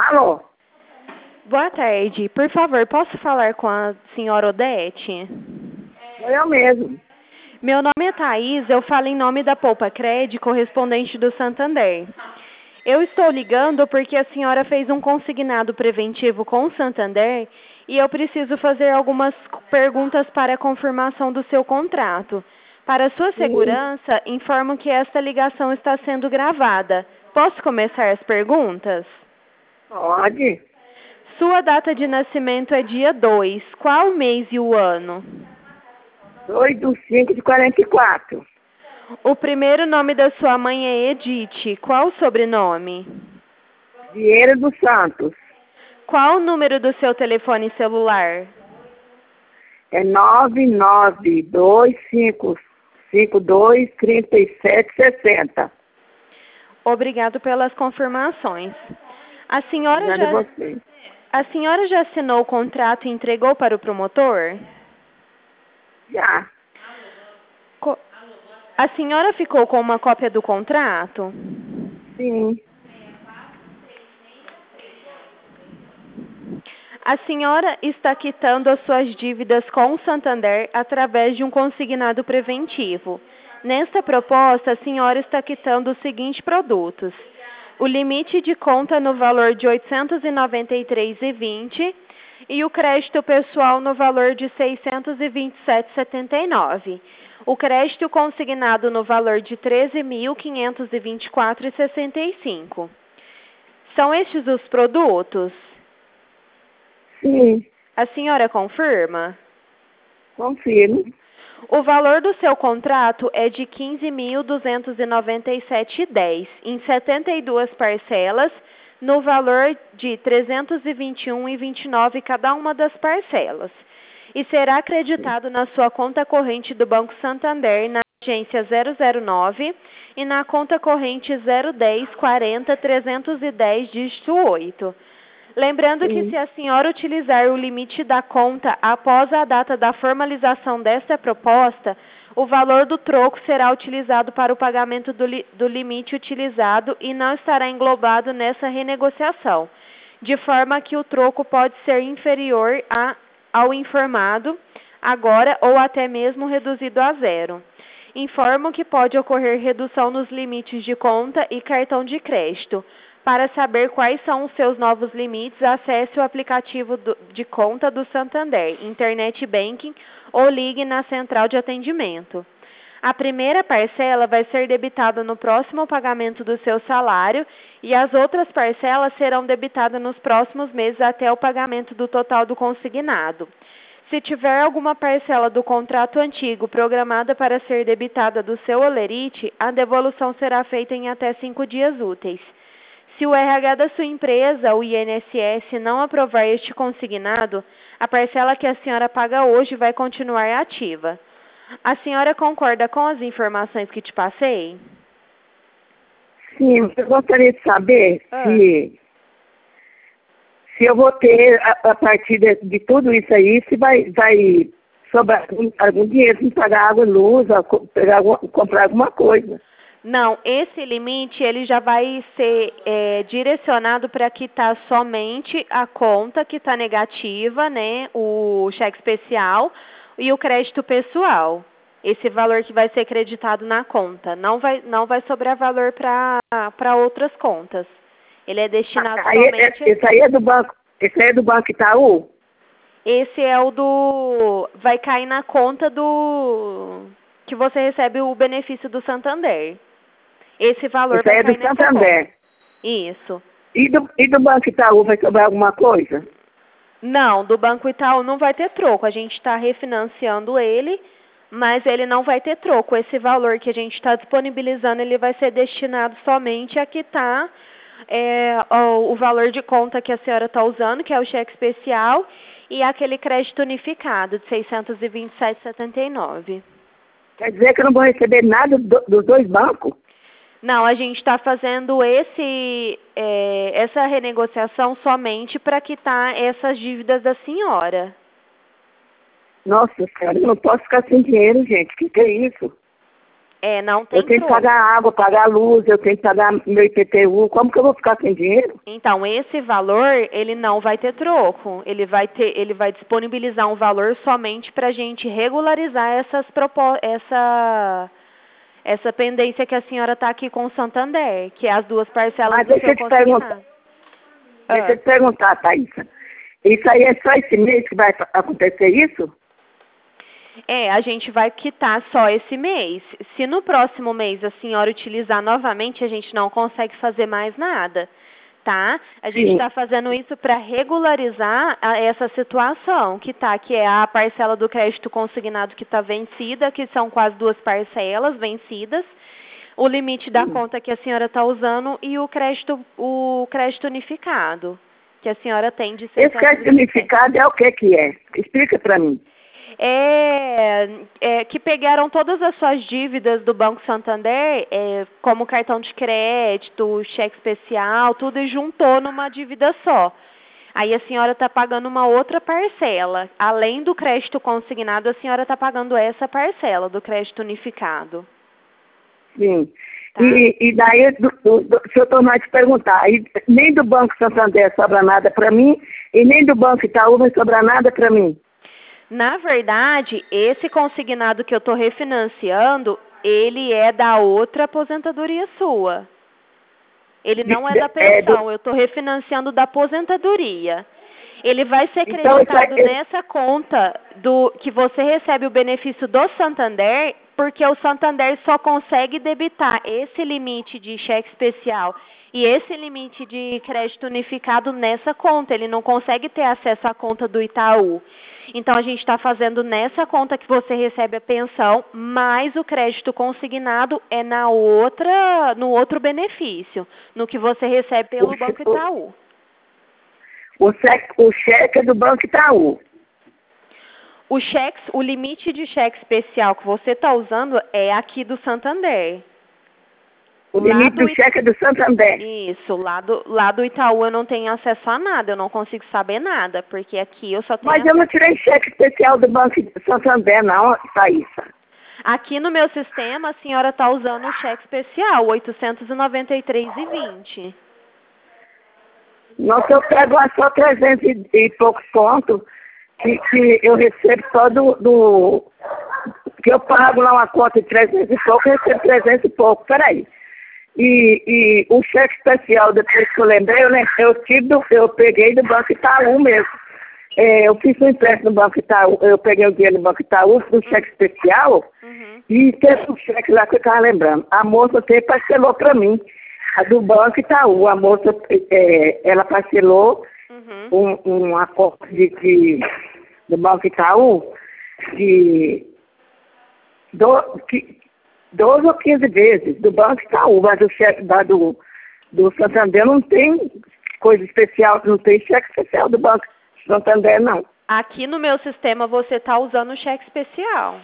Alô? Boa tarde. Por favor, posso falar com a senhora Odete? Sou eu mesmo. Meu nome é Thaís, eu falo em nome da Poupa Cred, correspondente do Santander. Eu estou ligando porque a senhora fez um consignado preventivo com o Santander e eu preciso fazer algumas perguntas para a confirmação do seu contrato. Para sua Sim. segurança, informo que esta ligação está sendo gravada. Posso começar as perguntas? Pode. Sua data de nascimento é dia 2. Qual o mês e o ano? 2/5/44. O primeiro nome da sua mãe é Edith. Qual o sobrenome? Vieira dos Santos. Qual o número do seu telefone celular? É 992523760. Obrigado pelas confirmações. A senhora Obrigada a já, você. a senhora já assinou o contrato e entregou para o promotor? Já. A senhora ficou com uma cópia do contrato? Sim. A senhora está quitando as suas dívidas com o Santander através de um consignado preventivo. Nesta proposta, a senhora está quitando os seguintes produtos: o limite de conta no valor de R$ 893,20 e o crédito pessoal no valor de R$ 627,79. O crédito consignado no valor de R$ 13.524,65. São estes os produtos? Sim. A senhora confirma? Confirmo. O valor do seu contrato é de R$ 15.297,10 em 72 parcelas, no valor de R$ 321,29 cada uma das parcelas. E será acreditado na sua conta corrente do Banco Santander, na agência 009 e na conta corrente 01040-310, dígito 8. Lembrando que Sim. se a senhora utilizar o limite da conta após a data da formalização desta proposta, o valor do troco será utilizado para o pagamento do limite utilizado e não estará englobado nessa renegociação, de forma que o troco pode ser inferior ao informado agora ou até mesmo reduzido a zero. Informo que pode ocorrer redução nos limites de conta e cartão de crédito. Para saber quais são os seus novos limites, acesse o aplicativo de conta do Santander, Internet Banking, ou ligue na central de atendimento. A primeira parcela vai ser debitada no próximo pagamento do seu salário e as outras parcelas serão debitadas nos próximos meses até o pagamento do total do consignado. Se tiver alguma parcela do contrato antigo programada para ser debitada do seu holerite, a devolução será feita em até 5 dias úteis. Se o RH da sua empresa, o INSS, não aprovar este consignado, a parcela que a senhora paga hoje vai continuar ativa. A senhora concorda com as informações que te passei? Sim, eu gostaria de saber Ah. se eu vou ter, a partir de tudo isso aí, se vai sobrar algum dinheiro para pagar água e luz, ou comprar alguma coisa. Não, esse limite ele já vai ser direcionado para quitar somente a conta que está negativa, né? O cheque especial e o crédito pessoal. Esse valor que vai ser creditado na conta. Não vai sobrar valor para outras contas. Ele é destinado somente. Esse aí é do banco. Esse aí é do Banco Itaú? Esse é o do. Vai cair na conta do. Que você recebe o benefício do Santander. Esse valor Esse aí vai é do cair nessa Santander. conta. Isso. E do Banco Itaú vai sobrar alguma coisa? Não, do Banco Itaú não vai ter troco. A gente está refinanciando ele, mas ele não vai ter troco. Esse valor que a gente está disponibilizando, ele vai ser destinado somente a quitar o valor de conta que a senhora está usando, que é o cheque especial, e aquele crédito unificado de R$ 627,79. Quer dizer que eu não vou receber nada dos dois bancos? Não, a gente está fazendo essa renegociação somente para quitar essas dívidas da senhora. Nossa senhora, eu não posso ficar sem dinheiro, gente. Que é isso? Não tem Eu tenho que troco. pagar água, pagar luz, eu tenho que pagar meu IPTU. Como que eu vou ficar sem dinheiro? Então, esse valor, ele não vai ter troco. Ele vai disponibilizar um valor somente para a gente regularizar essa pendência que a senhora está aqui com o Santander, que é as duas parcelas Mas do deixa seu eu te perguntar, consignado. deixa eu te perguntar, Thaísa. Isso aí é só esse mês que vai acontecer isso? A gente vai quitar só esse mês. Se no próximo mês a senhora utilizar novamente, a gente não consegue fazer mais nada, tá? A gente Sim. está fazendo isso para regularizar essa situação que é a parcela do crédito consignado que está vencida, que são quase 2 parcelas vencidas, o limite da conta que a senhora está usando e o crédito unificado que a senhora tem de Esse crédito 627. unificado é o que é? Explica para mim. Que pegaram todas as suas dívidas do Banco Santander, como cartão de crédito, cheque especial, tudo, e juntou numa dívida só. Aí a senhora está pagando uma outra parcela. Além do crédito consignado, a senhora está pagando essa parcela do crédito unificado. Sim. Tá? E daí, se eu tornar a te perguntar, aí, nem do Banco Santander sobra nada para mim, e nem do Banco Itaú vai sobrar nada para mim. Na verdade, esse consignado que eu estou refinanciando, ele é da outra aposentadoria sua. Ele não é da pensão, eu estou refinanciando da aposentadoria. Ele vai ser Então, creditado nessa conta que você recebe o benefício do Santander, porque o Santander só consegue debitar esse limite de cheque especial e esse limite de crédito unificado nessa conta. Ele não consegue ter acesso à conta do Itaú. Então, a gente está fazendo nessa conta que você recebe a pensão, mais o crédito consignado é no outro benefício, no que você recebe pelo Banco Itaú. O cheque é do Banco Itaú. O limite de cheque especial que você está usando é aqui do Santander. O limite do cheque é do Santander. Isso, lá do Itaú eu não tenho acesso a nada, eu não consigo saber nada, porque aqui eu só tenho Mas eu não tirei cheque especial do Banco Santander, não, Thaísa. Aqui no meu sistema, a senhora está usando o cheque especial, R$ 893,20. Nossa, eu pego lá só 300 e poucos pontos que eu recebo só que eu pago lá uma conta de 300 e pouco, eu recebo 300 e pouco, peraí. E o cheque especial, depois que eu lembrei, eu peguei do Banco Itaú mesmo. Eu fiz um empréstimo no Banco Itaú, eu peguei o dinheiro no Banco Itaú, do cheque especial, e teve um cheque lá que eu estava lembrando. A moça até parcelou para mim, a do Banco Itaú. A moça, ela parcelou uma conta do Banco Itaú de 12 ou 15 vezes do Banco Itaú, mas o cheque do Santander não tem coisa especial, não tem cheque especial do Banco Santander, não. Aqui no meu sistema você está usando o cheque especial.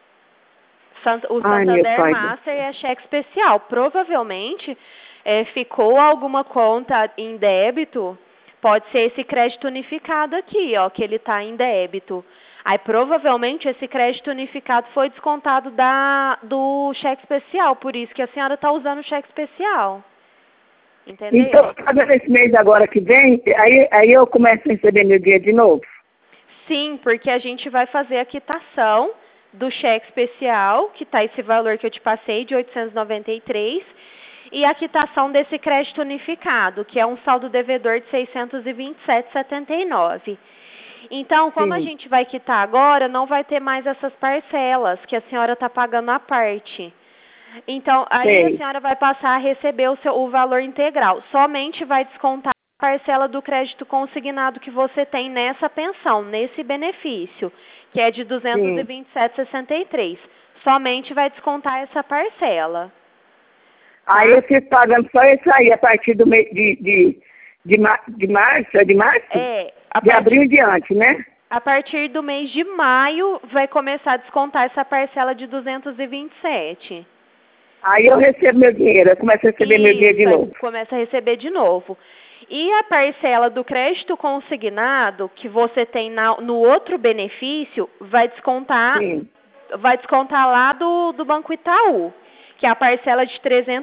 O Santander Master é cheque especial. Provavelmente ficou alguma conta em débito, pode ser esse crédito unificado aqui, ó, que ele está em débito. Aí provavelmente esse crédito unificado foi descontado do cheque especial, por isso que a senhora está usando o cheque especial. Entendeu? Então, cada esse mês agora que vem, aí eu começo a receber meu dinheiro de novo? Sim, porque a gente vai fazer a quitação do cheque especial, que está esse valor que eu te passei, de 893, e a quitação desse crédito unificado, que é um saldo devedor de 627,79. Então, como a gente vai quitar agora, não vai ter mais essas parcelas que a senhora está pagando à parte. Então, aí a senhora vai passar a receber o valor integral. Somente vai descontar a parcela do crédito consignado que você tem nessa pensão, nesse benefício, que é de R$ 227,63. Somente vai descontar essa parcela. Aí eu fico pagando só isso aí, a partir do mês de março, de abril em diante, né? A partir do mês de maio, vai começar a descontar essa parcela de 227. Aí eu recebo meu dinheiro, eu começo a receber meu dinheiro de novo. Começa a receber de novo. E a parcela do crédito consignado, que você tem no outro benefício, vai descontar vai descontar lá do Banco Itaú, que é a parcela de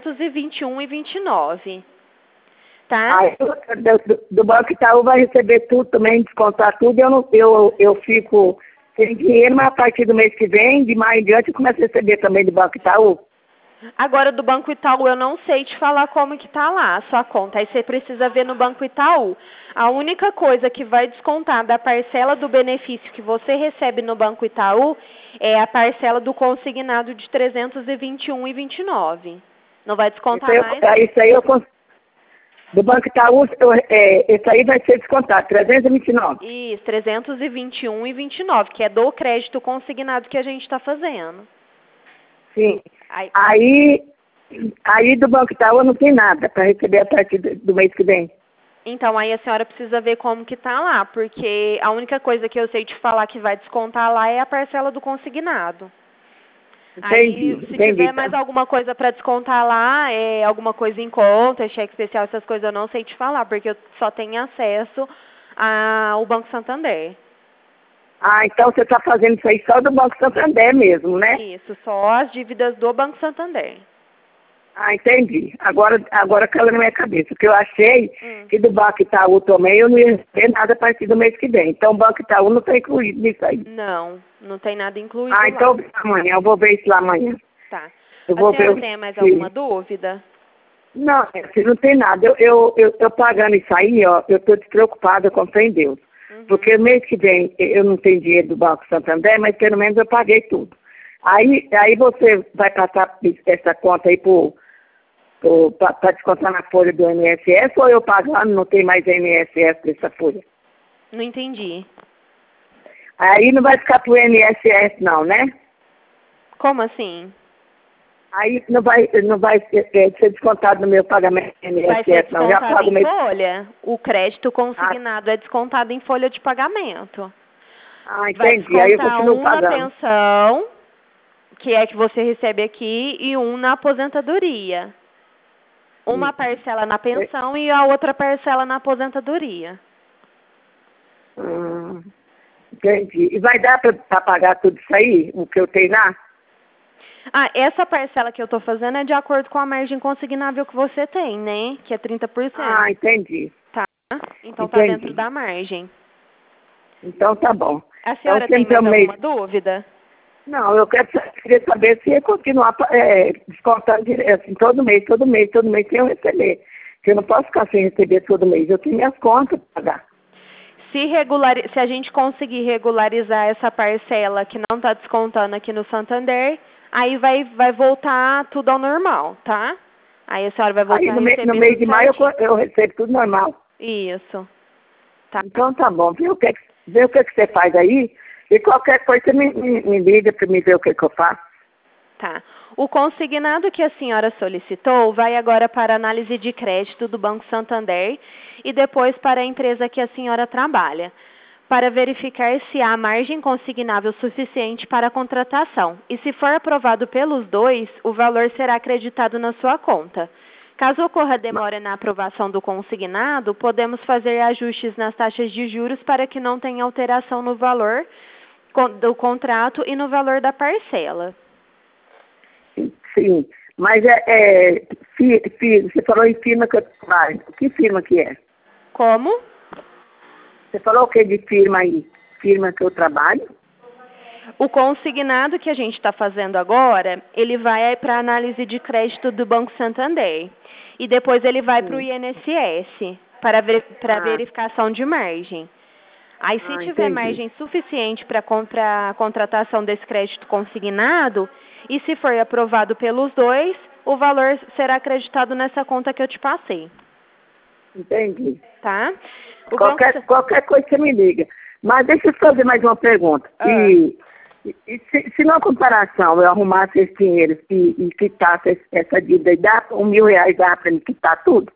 321,29, tá? Aí do Banco Itaú vai receber tudo também, descontar tudo, eu fico sem dinheiro, mas a partir do mês que vem, de maio em diante, eu começo a receber também do Banco Itaú. Agora, do Banco Itaú, eu não sei te falar como que tá lá a sua conta. Aí você precisa ver no Banco Itaú. A única coisa que vai descontar da parcela do benefício que você recebe no Banco Itaú é a parcela do consignado de 321,29. Não vai descontar mais? Isso aí do Banco Itaú, esse aí vai ser descontado, 329. Isso, 321,29, que é do crédito consignado que a gente está fazendo. Sim. Aí Aí do Banco Itaú não tem nada para receber a partir do mês que vem. Então, aí a senhora precisa ver como que tá lá, porque a única coisa que eu sei te falar que vai descontar lá é a parcela do consignado. Aí, se tiver mais alguma coisa para descontar lá, alguma coisa em conta, cheque especial, essas coisas eu não sei te falar, porque eu só tenho acesso ao Banco Santander. Ah, então você está fazendo isso aí só do Banco Santander mesmo, né? Isso, só as dívidas do Banco Santander. Ah, entendi. Agora caiu na minha cabeça, porque eu achei que do Banco Itaú também eu não ia receber nada a partir do mês que vem. Então o Banco Itaú não está incluído nisso aí. Não, não tem nada incluído lá. Então amanhã, eu vou ver isso lá amanhã. Tá. A senhora tem mais alguma dúvida? Não, não tem nada. Eu pagando isso aí, ó, eu estou despreocupada com fé em Deus. Porque mês que vem eu não tenho dinheiro do Banco Santander, mas pelo menos eu paguei tudo. Aí você vai passar essa conta aí para descontar na folha do INSS, ou eu pagando não tem mais INSS dessa folha? Não entendi. Aí não vai ficar pro INSS não, né? Como assim? Aí não vai ser descontado no meu pagamento do INSS, vai ser não. Já pago em folha. O crédito consignado é descontado em folha de pagamento. Ah, entendi. Aí eu continuo pagando. Na pensão, que é que você recebe aqui, e na aposentadoria. Uma parcela na pensão e a outra parcela na aposentadoria. Entendi. E vai dar para pagar tudo isso aí, o que eu tenho lá? Essa parcela que eu estou fazendo é de acordo com a margem consignável que você tem, né? Que é 30%. Ah, entendi. Tá. Então tá dentro da margem. Então tá bom. A senhora tem mais alguma dúvida? Não, eu queria saber se ia continuar descontando direto, assim, todo mês, sem eu receber. Porque eu não posso ficar sem receber todo mês. Eu tenho minhas contas para pagar. Se a gente conseguir regularizar essa parcela que não está descontando aqui no Santander, aí vai voltar tudo ao normal, tá? Aí a senhora vai voltar a receber no mês de maio eu recebo tudo normal. Isso. Tá. Então tá bom. Vê o que você faz aí e qualquer coisa você me liga para me ver o que eu faço. Tá. O consignado que a senhora solicitou vai agora para análise de crédito do Banco Santander e depois para a empresa que a senhora trabalha, para verificar se há margem consignável suficiente para a contratação. E se for aprovado pelos dois, o valor será acreditado na sua conta. Caso ocorra demora na aprovação do consignado, podemos fazer ajustes nas taxas de juros para que não tenha alteração no valor do contrato e no valor da parcela. Sim, mas você falou em firma que eu trabalho. Que firma que é? Como? Você falou o que de firma aí? Firma que eu trabalho? O consignado que a gente está fazendo agora, ele vai para a análise de crédito do Banco Santander. E depois ele vai para o INSS, para verificação de margem. Aí, se tiver margem suficiente para a contratação desse crédito consignado, e se for aprovado pelos dois, o valor será acreditado nessa conta que eu te passei. Entendi. Tá? Qualquer coisa você me liga. Mas deixa eu fazer mais uma pergunta. E se na comparação eu arrumasse esse dinheiro e quitasse essa dívida, e dá R$1.000 dá para me quitar tudo?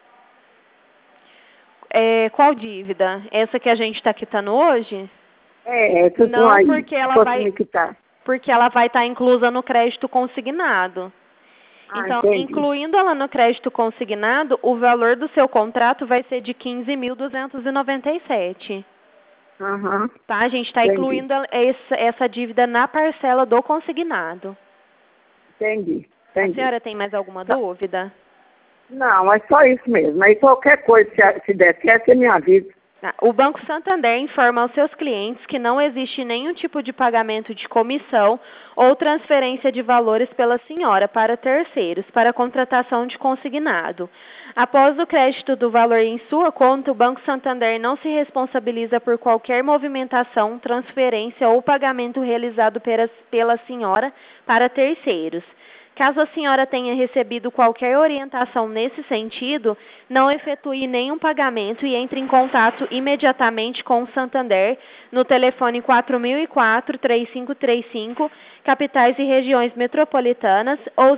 Qual dívida? Essa que a gente está quitando hoje? Essa não, aí, porque ela vai estar inclusa no crédito consignado. Então, entendi. incluindo ela no crédito consignado, o valor do seu contrato vai ser de 15.297. Aham. Tá? A gente está Entendi. incluindo essa dívida na parcela do consignado. Entendi. A Entendi. senhora tem mais alguma Tá. dúvida? Não, é só isso mesmo. Aí qualquer coisa, se der certo, você me avisa. O Banco Santander informa aos seus clientes que não existe nenhum tipo de pagamento de comissão ou transferência de valores pela senhora para terceiros para a contratação de consignado. Após o crédito do valor em sua conta, o Banco Santander não se responsabiliza por qualquer movimentação, transferência ou pagamento realizado pela senhora para terceiros. Caso a senhora tenha recebido qualquer orientação nesse sentido, não efetue nenhum pagamento e entre em contato imediatamente com o Santander no telefone 4004-3535, capitais e regiões metropolitanas, ou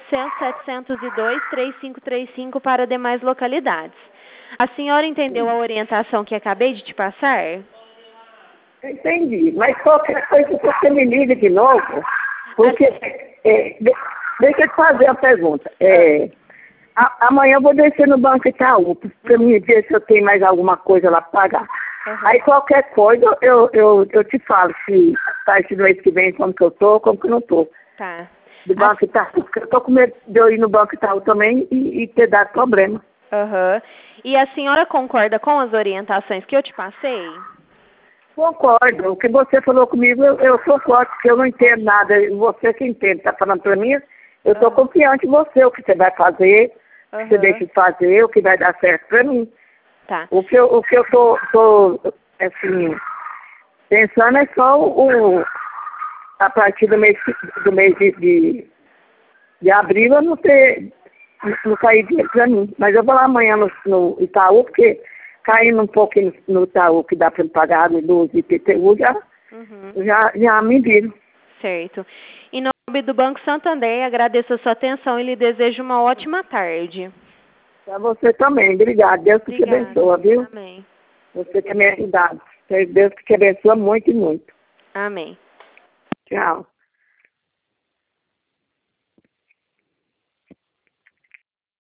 0800-702-3535 para demais localidades. A senhora entendeu a orientação que acabei de te passar? Entendi. Mas qualquer coisa você me liga de novo, porque deixa eu te fazer uma pergunta. Amanhã eu vou descer no Banco Itaú para me ver se eu tenho mais alguma coisa lá para pagar. Aí qualquer coisa eu te falo se parte do mês que vem como que eu tô, como que eu não tô. Tá. Do Banco Itaú, porque eu tô com medo de eu ir no Banco Itaú também e ter dado problema. E a senhora concorda com as orientações que eu te passei? Concordo. O que você falou comigo, eu concordo, porque eu não entendo nada. Você que entende, está falando para mim, eu estou confiante em você, o que você vai fazer, o que você deixa de fazer, o que vai dar certo para mim. Tá. O que eu tô assim, pensando é só a partir do mês de abril eu não sair dinheiro para mim. Mas eu vou lá amanhã no Itaú, porque caindo um pouquinho no Itaú, que dá para pagar água e luz e IPTU, já me viram. Certo. Em nome do Banco Santander, agradeço a sua atenção e lhe desejo uma ótima tarde. Para você também. Obrigada. Deus que te abençoe, viu? Amém. Você tem me ajudado. Deus que te abençoe muito e muito. Amém. Tchau.